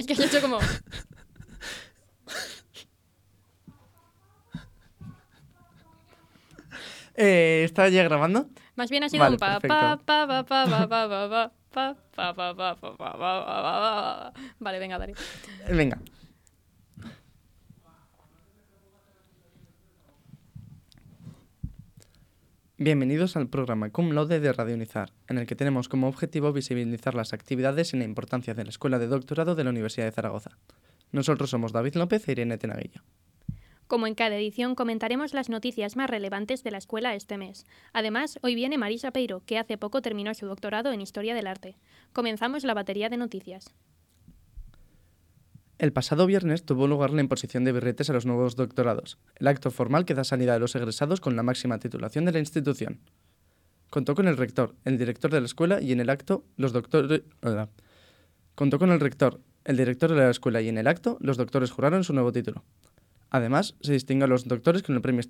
Es que has hecho como... ¿Está ya grabando? Más bien ha sido Vale, un pa perfecto. pa pa pa pa pa pa pa pa pa pa pa pa pa pa pa. Vale, venga, Dari. Venga. Bienvenidos al programa Cum Laude de Radio Unizar, en el que tenemos como objetivo visibilizar las actividades y la importancia de la Escuela de Doctorado de la Universidad de Zaragoza. Nosotros somos David López e Irene Tenaguillo. Como en cada edición, comentaremos las noticias más relevantes de la escuela este mes. Además, hoy viene Marisa Peiro, que hace poco terminó su doctorado en Historia del Arte. Comenzamos la batería de noticias. El pasado viernes tuvo lugar la imposición de birretes a los nuevos doctorados, el acto formal que da salida a los egresados con la máxima titulación de la institución. Contó con el rector, el director de la escuela y en el acto los doctores... Contó con el rector, el director de la escuela y en el acto los doctores juraron su nuevo título. Además, se distingue a los doctores con el premio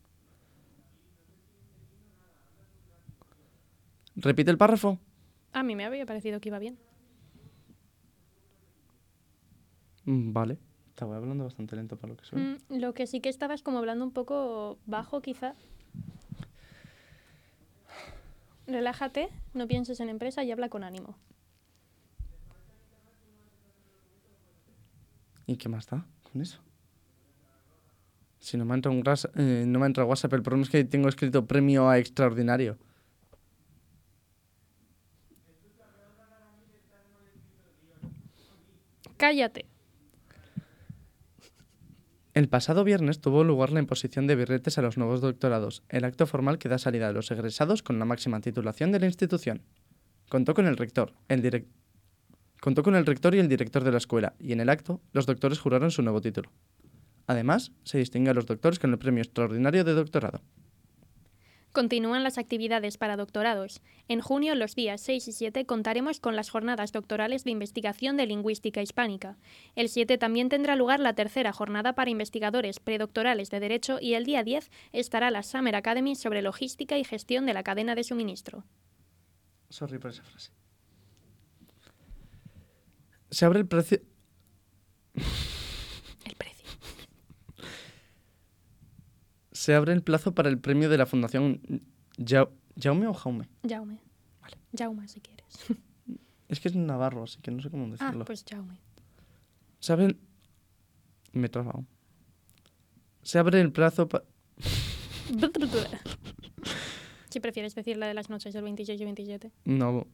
¿Repite el párrafo? A mí me había parecido que iba bien. Vale. Estaba hablando bastante lento para lo que soy. Lo que sí que estabas como hablando un poco bajo, quizá. Relájate, no pienses en empresa y habla con ánimo. ¿Y qué más da con eso? Si no me entra no me entra WhatsApp, el problema es que tengo escrito premio a extraordinario. Cállate. El pasado viernes tuvo lugar la imposición de birretes a los nuevos doctorados, el acto formal que da salida a los egresados con la máxima titulación de la institución. Contó con el rector, Contó con el rector y el director de la escuela, y en el acto, los doctores juraron su nuevo título. Además, se distingue a los doctores con el premio extraordinario de doctorado. Continúan las actividades para doctorados. En junio, los días 6 y 7, contaremos con las jornadas doctorales de investigación de lingüística hispánica. El 7 también tendrá lugar la tercera jornada para investigadores predoctorales de Derecho y el día 10 estará la Summer Academy sobre logística y gestión de la cadena de suministro. Sorry por esa frase. Se abre el precio... El precio. Se abre el plazo para el premio de la Fundación ¿Jaume o Jaume? Jaume. Vale. Jaume, si quieres. Es que es navarro, así que no sé cómo decirlo. Pues Jaume. Se abre el... Me he trabado. Se abre el plazo para... Si prefieres decir la de las noches del 26 y 27. No...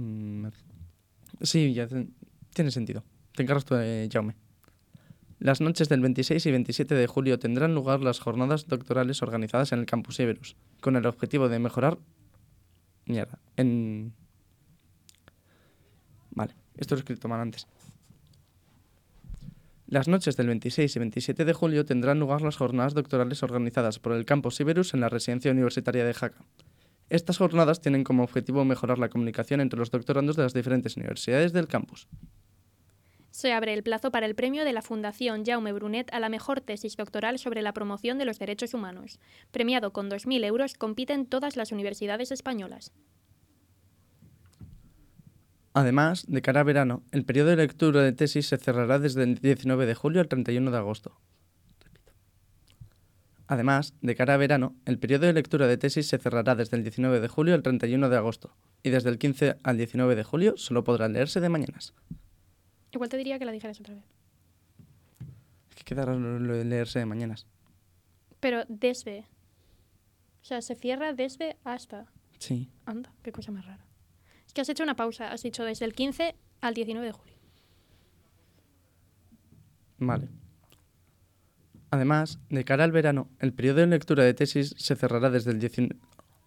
Sí, ya tiene sentido. Te encargas tú de Jaume. Las noches del 26 y 27 de julio tendrán lugar las jornadas doctorales organizadas en el Campus Iberus, con el objetivo de mejorar... Mierda, Vale, esto lo he escrito mal antes. Las noches del 26 y 27 de julio tendrán lugar las jornadas doctorales organizadas por el Campus Iberus en la Residencia Universitaria de Jaca. Estas jornadas tienen como objetivo mejorar la comunicación entre los doctorandos de las diferentes universidades del campus. Se abre el plazo para el premio de la Fundación Jaume Brunet a la mejor tesis doctoral sobre la promoción de los derechos humanos. Premiado con 2.000 euros, compiten todas las universidades españolas. Además, de cara a verano, el periodo de lectura de tesis se cerrará desde el 19 de julio al 31 de agosto. Además, de cara a verano, el periodo de lectura de tesis se cerrará desde el 19 de julio al 31 de agosto, y desde el 15 al 19 de julio solo podrá leerse de mañanas. Igual te diría que la dijeras otra vez. Es que queda raro lo de leerse de mañanas. Pero desde. O sea, se cierra desde hasta. Sí. Anda, qué cosa más rara. Es que has hecho una pausa. Has dicho desde el 15 al 19 de julio. Vale. Además, de cara al verano, el periodo de lectura de tesis se cerrará desde el 19...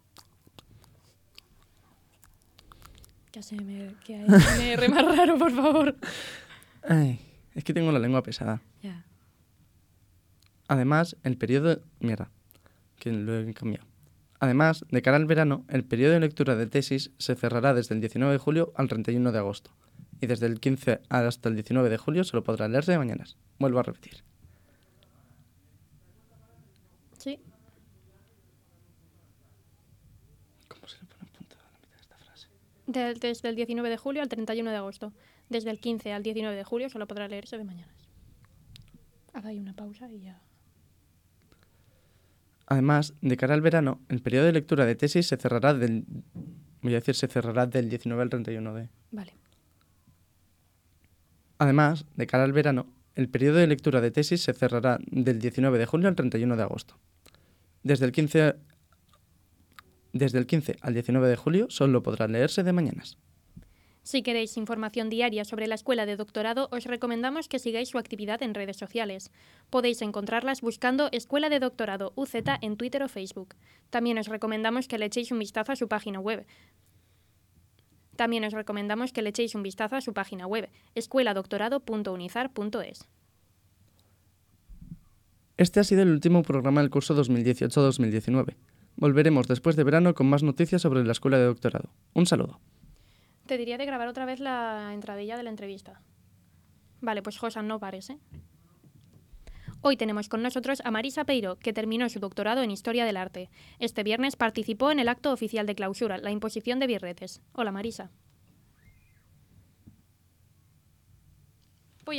Que ASMR más raro, por favor. Ay, es que tengo la lengua pesada. Ya. Además, el periodo... Mierda, que lo he cambiado. Además, de cara al verano, el periodo de lectura de tesis se cerrará desde el 19 de julio al 31 de agosto. Y desde el 15 hasta el 19 de julio solo podrá leerse de mañanas. Vuelvo a repetir. Sí. ¿Cómo se le pone punto a la mitad de esta frase? Desde el 19 de julio al 31 de agosto. Desde el 15 al 19 de julio solo podrá leerse de mañanas. Haga ahí una pausa y ya. Además, de cara al verano, el periodo de lectura de tesis se cerrará del 19 al 31 de... Vale. Además, de cara al verano, el periodo de lectura de tesis se cerrará del 19 de julio al 31 de agosto. Desde el 15 al 19 de julio solo podrán leerse de mañanas. Si queréis información diaria sobre la Escuela de Doctorado, os recomendamos que sigáis su actividad en redes sociales. Podéis encontrarlas buscando Escuela de Doctorado UZ en Twitter o Facebook. También os recomendamos que le echéis un vistazo a su página web. escueladoctorado.unizar.es. Este ha sido el último programa del curso 2018-2019. Volveremos después de verano con más noticias sobre la Escuela de Doctorado. Un saludo. Te diría de grabar otra vez la entradilla de la entrevista. Vale, pues Josan, no pares, ¿eh? Hoy tenemos con nosotros a Marisa Peiro, que terminó su doctorado en Historia del Arte. Este viernes participó en el acto oficial de clausura, la imposición de birretes. Hola, Marisa.